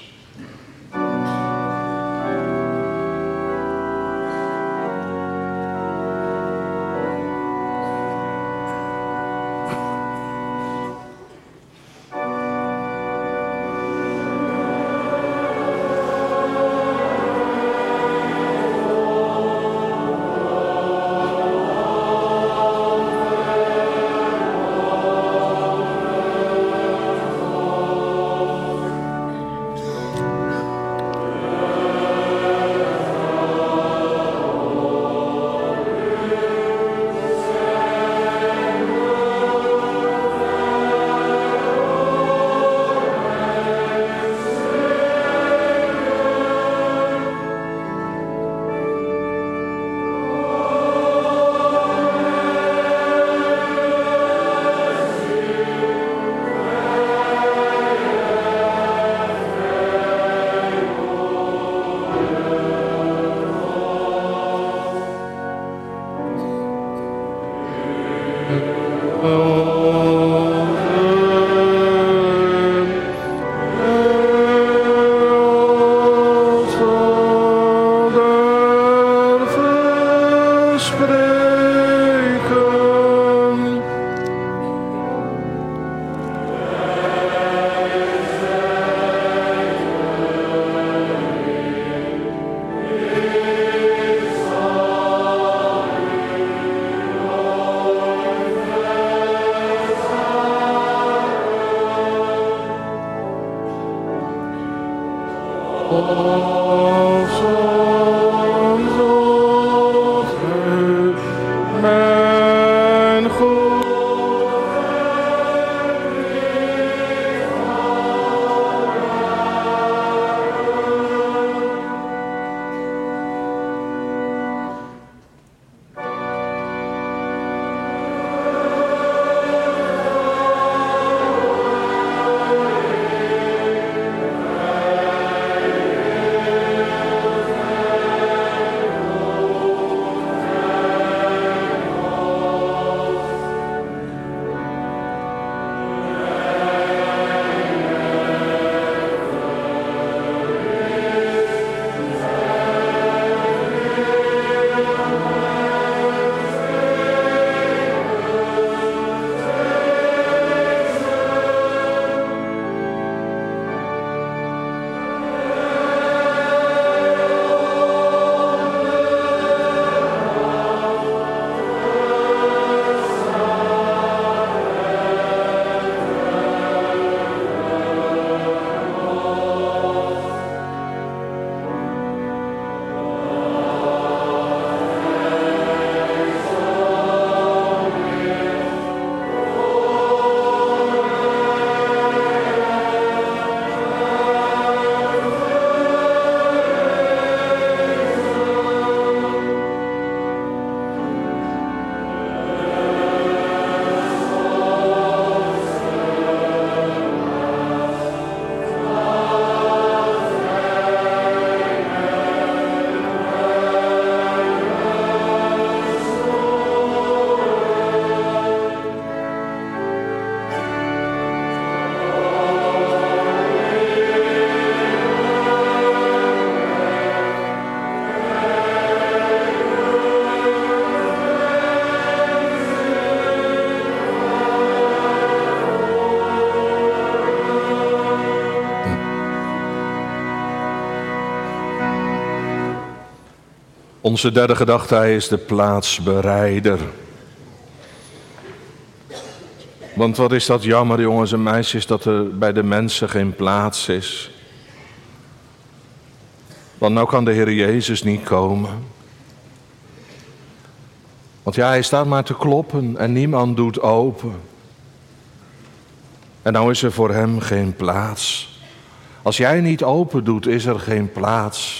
Onze derde gedachte, hij is de plaatsbereider. Want wat is dat jammer, jongens en meisjes, dat er bij de mensen geen plaats is. Want nou kan de Heer Jezus niet komen. Want ja, hij staat maar te kloppen en niemand doet open. En nou is er voor hem geen plaats. Als jij niet open doet, is er geen plaats.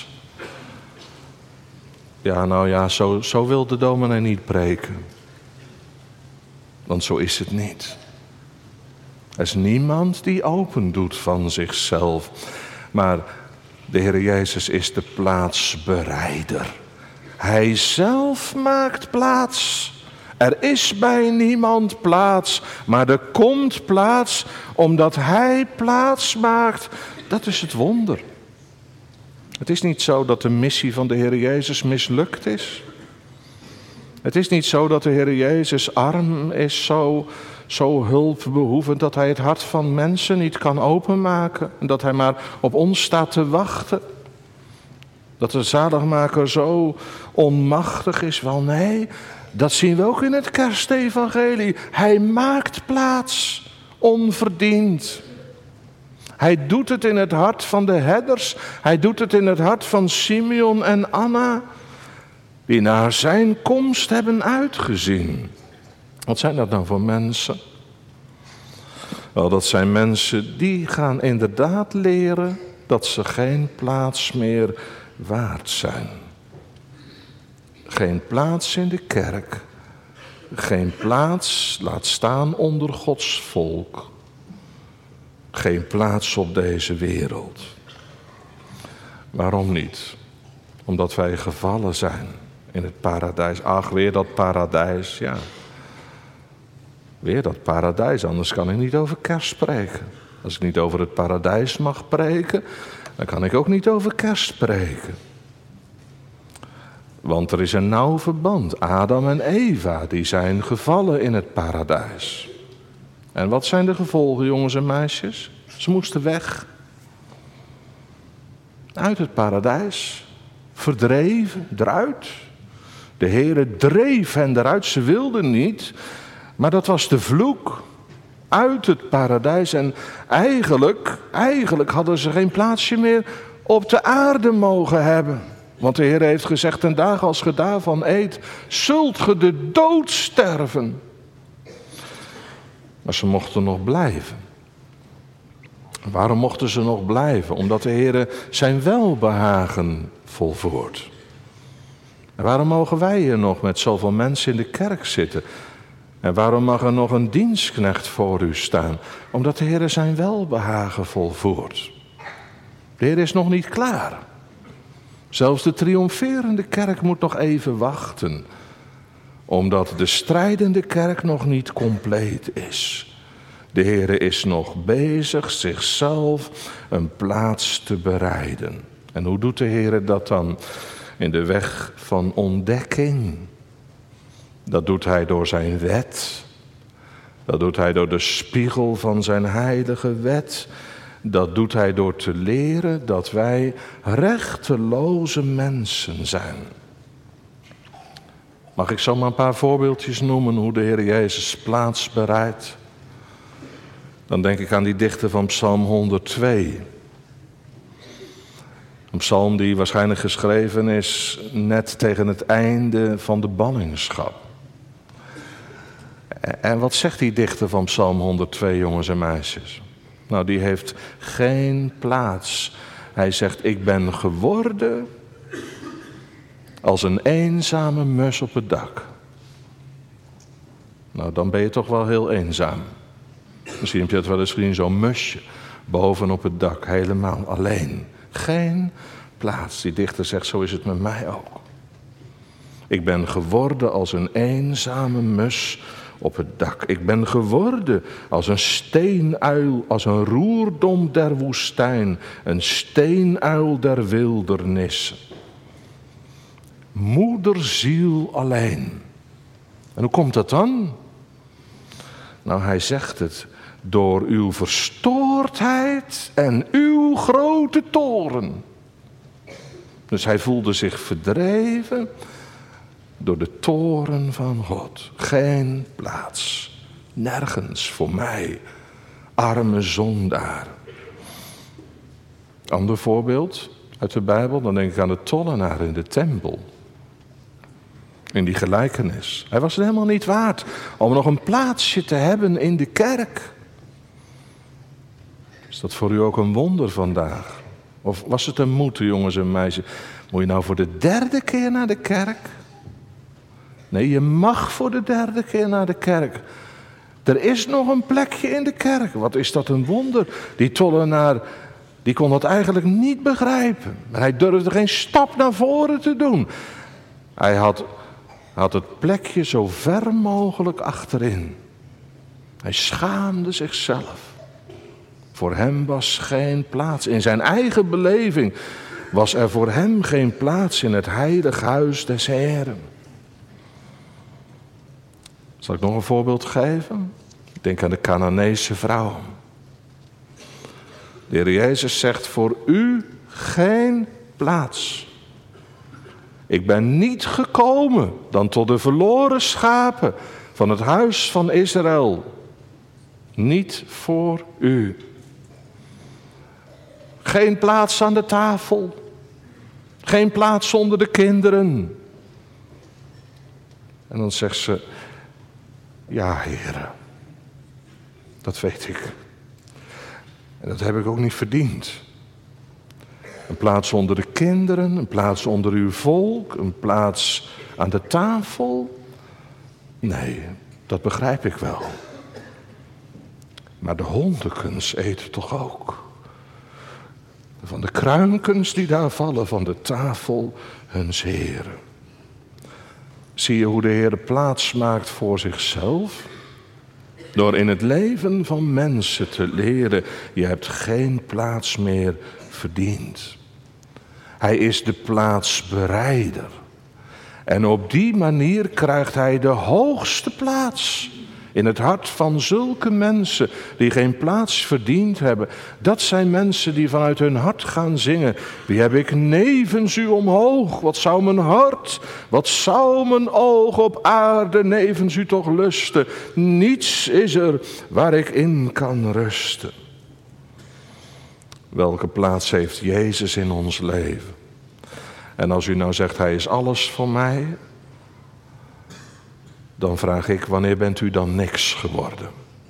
Ja, nou ja, zo wil de dominee niet preken. Want zo is het niet. Er is niemand die open doet van zichzelf. Maar de Heer Jezus is de plaatsbereider. Hij zelf maakt plaats. Er is bij niemand plaats, maar er komt plaats omdat hij plaats maakt. Dat is het wonder. Het is niet zo dat de missie van de Heer Jezus mislukt is. Het is niet zo dat de Heer Jezus arm is, zo hulpbehoevend dat hij het hart van mensen niet kan openmaken. En dat hij maar op ons staat te wachten. Dat de zaligmaker zo onmachtig is. Wel nee, dat zien we ook in het kerstevangelie. Hij maakt plaats, onverdiend. Hij doet het in het hart van de herders. Hij doet het in het hart van Simeon en Anna, die naar zijn komst hebben uitgezien. Wat zijn dat nou voor mensen? Wel, dat zijn mensen die gaan inderdaad leren dat ze geen plaats meer waard zijn. Geen plaats in de kerk. Geen plaats, laat staan onder Gods volk. Geen plaats op deze wereld. Waarom niet? Omdat wij gevallen zijn in het paradijs. Ach, weer dat paradijs, ja. Weer dat paradijs, anders kan ik niet over kerst spreken. Als ik niet over het paradijs mag preken, dan kan ik ook niet over kerst preken. Want er is een nauw verband. Adam en Eva, die zijn gevallen in het paradijs. En wat zijn de gevolgen, jongens en meisjes? Ze moesten weg. Uit het paradijs. Verdreven, eruit. De Heere dreef hen eruit, ze wilden niet. Maar dat was de vloek. Uit het paradijs. En eigenlijk hadden ze geen plaatsje meer op de aarde mogen hebben. Want de Heer heeft gezegd, ten dagen als ge daarvan eet, zult ge de dood sterven. Maar ze mochten nog blijven. Waarom mochten ze nog blijven? Omdat de Heer zijn welbehagen volvoert. En waarom mogen wij hier nog met zoveel mensen in de kerk zitten? En waarom mag er nog een dienstknecht voor u staan? Omdat de Heer zijn welbehagen volvoert. De Heer is nog niet klaar. Zelfs de triomferende kerk moet nog even wachten. Omdat de strijdende kerk nog niet compleet is. De Heer is nog bezig zichzelf een plaats te bereiden. En hoe doet de Heer dat dan? In de weg van ontdekking. Dat doet hij door zijn wet. Dat doet hij door de spiegel van zijn heilige wet. Dat doet hij door te leren dat wij rechteloze mensen zijn. Mag ik zomaar een paar voorbeeldjes noemen hoe de Heer Jezus plaats bereidt? Dan denk ik aan die dichter van Psalm 102. Een psalm die waarschijnlijk geschreven is net tegen het einde van de ballingschap. En wat zegt die dichter van Psalm 102, jongens en meisjes? Nou, die heeft geen plaats. Hij zegt, ik ben geworden als een eenzame mus op het dak. Nou, dan ben je toch wel heel eenzaam. Misschien heb je het wel eens gezien, zo'n musje boven op het dak, helemaal alleen. Geen plaats. Die dichter zegt, zo is het met mij ook. Ik ben geworden als een eenzame mus op het dak. Ik ben geworden als een steenuil, als een roerdom der woestijn, een steenuil der wildernis. Moederziel alleen. En hoe komt dat dan? Nou, hij zegt het, door uw verstoordheid en uw grote toorn. Dus hij voelde zich verdreven door de toorn van God. Geen plaats, nergens voor mij, arme zondaar. Ander voorbeeld uit de Bijbel, dan denk ik aan de tollenaar in de tempel. In die gelijkenis. Hij was het helemaal niet waard om nog een plaatsje te hebben in de kerk. Is dat voor u ook een wonder vandaag? Of was het een moeten, jongens en meisjes? Moet je nou voor de derde keer naar de kerk? Nee, je mag voor de derde keer naar de kerk. Er is nog een plekje in de kerk. Wat is dat een wonder? Die tollenaar, die kon dat eigenlijk niet begrijpen. Maar hij durfde geen stap naar voren te doen. Hij had het plekje zo ver mogelijk achterin. Hij schaamde zichzelf. Voor hem was geen plaats. In zijn eigen beleving was er voor hem geen plaats in het heilig huis des Heren. Zal ik nog een voorbeeld geven? Ik denk aan de Canaanese vrouw. De Heer Jezus zegt, voor u geen plaats. Ik ben niet gekomen dan tot de verloren schapen van het huis van Israël. Niet voor u. Geen plaats aan de tafel. Geen plaats onder de kinderen. En dan zegt ze, ja, Heere, dat weet ik. En dat heb ik ook niet verdiend. Een plaats onder de kinderen, een plaats onder uw volk, een plaats aan de tafel. Nee, dat begrijp ik wel. Maar de hondekens eten toch ook. Van de kruinkens die daar vallen van de tafel huns Heren. Zie je hoe de Heer plaats maakt voor zichzelf? Door in het leven van mensen te leren, je hebt geen plaats meer verdiend. Hij is de plaatsbereider. En op die manier krijgt hij de hoogste plaats in het hart van zulke mensen die geen plaats verdiend hebben. Dat zijn mensen die vanuit hun hart gaan zingen. Wie heb ik nevens u omhoog? Wat zou mijn hart, wat zou mijn oog op aarde nevens u toch lusten? Niets is er waar ik in kan rusten. Welke plaats heeft Jezus in ons leven? En als u nou zegt, hij is alles voor mij, dan vraag ik, wanneer bent u dan niks geworden?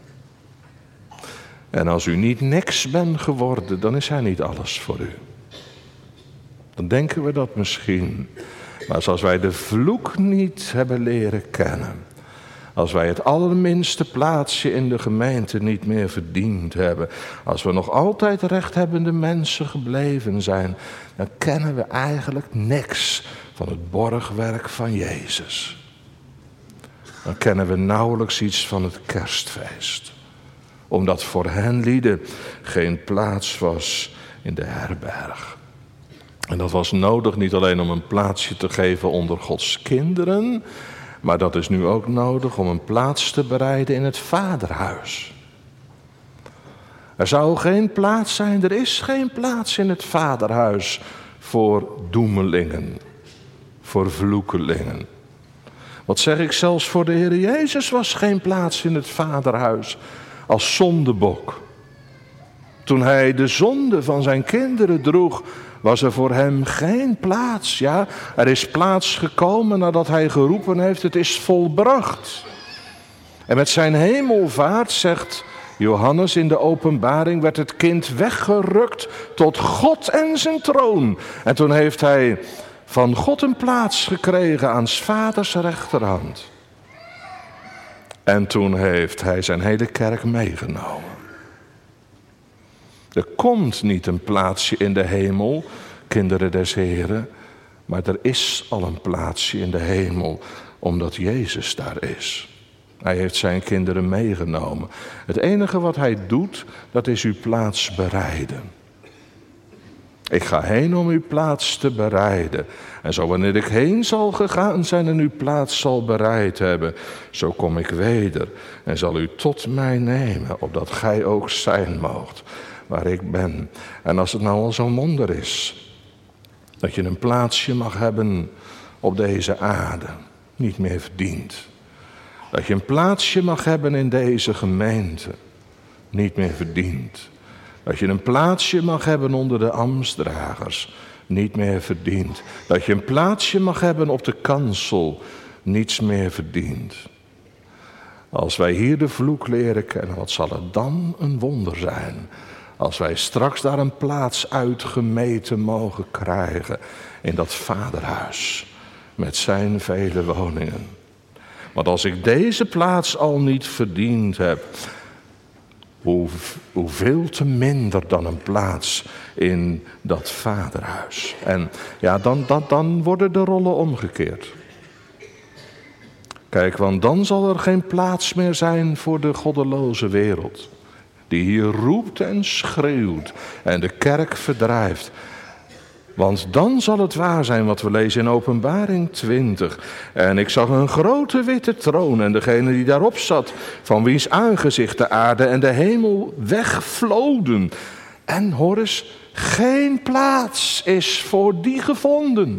En als u niet niks bent geworden, dan is hij niet alles voor u. Dan denken we dat misschien. Maar als wij de vloek niet hebben leren kennen, als wij het allerminste plaatsje in de gemeente niet meer verdiend hebben, als we nog altijd rechthebbende mensen gebleven zijn, dan kennen we eigenlijk niks van het borgwerk van Jezus. Dan kennen we nauwelijks iets van het kerstfeest. Omdat voor hen lieden geen plaats was in de herberg. En dat was nodig niet alleen om een plaatsje te geven onder Gods kinderen, maar dat is nu ook nodig om een plaats te bereiden in het vaderhuis. Er zou geen plaats zijn, er is geen plaats in het vaderhuis voor doemelingen, voor vloekelingen. Wat zeg ik, zelfs voor de Heer Jezus was geen plaats in het vaderhuis als zondebok. Toen hij de zonde van zijn kinderen droeg, was er voor hem geen plaats. Ja, er is plaats gekomen nadat hij geroepen heeft, het is volbracht. En met zijn hemelvaart, zegt Johannes in de Openbaring, werd het kind weggerukt tot God en zijn troon. En toen heeft hij van God een plaats gekregen aan 's vaders rechterhand. En toen heeft hij zijn hele kerk meegenomen. Er komt niet een plaatsje in de hemel, kinderen des Heren, maar er is al een plaatsje in de hemel, omdat Jezus daar is. Hij heeft zijn kinderen meegenomen. Het enige wat hij doet, dat is uw plaats bereiden. Ik ga heen om uw plaats te bereiden. En zo wanneer ik heen zal gegaan zijn en uw plaats zal bereid hebben, zo kom ik weder en zal u tot mij nemen, opdat gij ook zijn moogt waar ik ben. En als het nou al zo'n wonder is, dat je een plaatsje mag hebben op deze aarde, niet meer verdient. Dat je een plaatsje mag hebben in deze gemeente, niet meer verdient. Dat je een plaatsje mag hebben onder de ambtsdragers, niet meer verdient. Dat je een plaatsje mag hebben op de kansel, niets meer verdient. Als wij hier de vloek leren kennen, wat zal het dan een wonder zijn? Als wij straks daar een plaats uitgemeten mogen krijgen in dat vaderhuis met zijn vele woningen. Want als ik deze plaats al niet verdiend heb, hoeveel te minder dan een plaats in dat vaderhuis. En ja, dan worden de rollen omgekeerd. Kijk, want dan zal er geen plaats meer zijn voor de goddeloze wereld. Die hier roept en schreeuwt en de kerk verdrijft. Want dan zal het waar zijn wat we lezen in Openbaring 20. En ik zag een grote witte troon en degene die daarop zat, van wiens aangezicht de aarde en de hemel wegvloden. En hoor eens, geen plaats is voor die gevonden.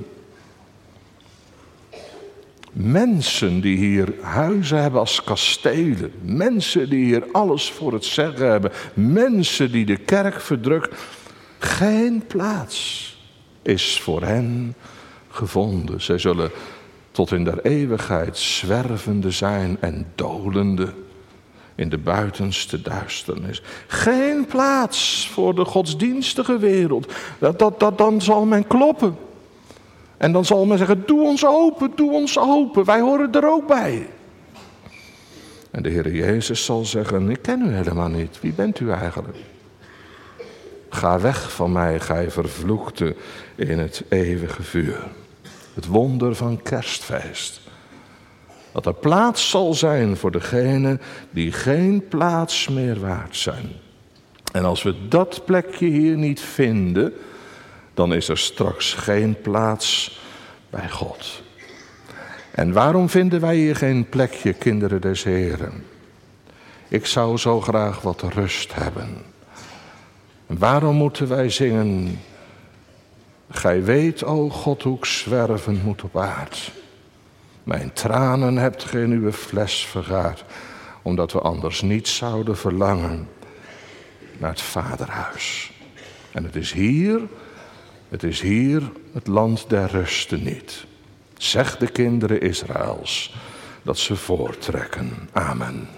Mensen die hier huizen hebben als kastelen. Mensen die hier alles voor het zeggen hebben. Mensen die de kerk verdrukken. Geen plaats is voor hen gevonden. Zij zullen tot in der eeuwigheid zwervende zijn en dolende in de buitenste duisternis. Geen plaats voor de godsdienstige wereld. Dan zal men kloppen. En dan zal men zeggen, doe ons open, wij horen er ook bij. En de Heer Jezus zal zeggen, ik ken u helemaal niet, wie bent u eigenlijk? Ga weg van mij, gij vervloekte in het eeuwige vuur. Het wonder van kerstfeest. Dat er plaats zal zijn voor degenen die geen plaats meer waard zijn. En als we dat plekje hier niet vinden, dan is er straks geen plaats bij God. En waarom vinden wij hier geen plekje, kinderen des Heren? Ik zou zo graag wat rust hebben. Waarom moeten wij zingen? Gij weet, o God, hoe ik zwerven moet op aard. Mijn tranen hebt gij in uw fles vergaard, omdat we anders niet zouden verlangen naar het vaderhuis. En het is hier het land der rusten niet. Zeg de kinderen Israëls dat ze voortrekken. Amen.